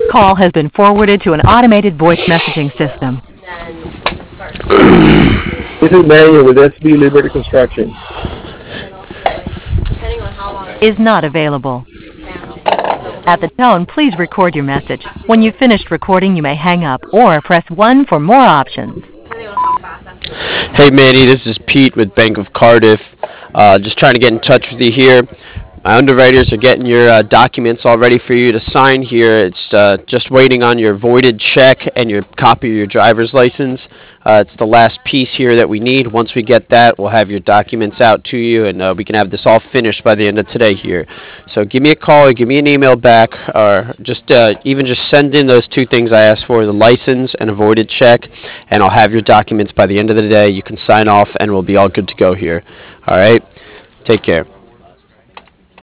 call has been forwarded to an automated voice messaging system. This is Manuel with SB Liberty Construction. Is not available. At the tone, please record your message. When you've finished recording, you may hang up or press 1 for more options. Hey Manny, this is Pete with Bank of Cardiff. Just trying to get in touch with you here. My underwriters are getting your documents all ready for you to sign here. It's just waiting on your voided check and your copy of your driver's license. It's the last piece here that we need. Once we get that, we'll have your documents out to you, and we can have this all finished by the end of today here. So give me a call or give me an email back, or just even just send in those two things I asked for, the license and a voided check, and I'll have your documents by the end of the day. You can sign off, and we'll be all good to go here. All right? Take care.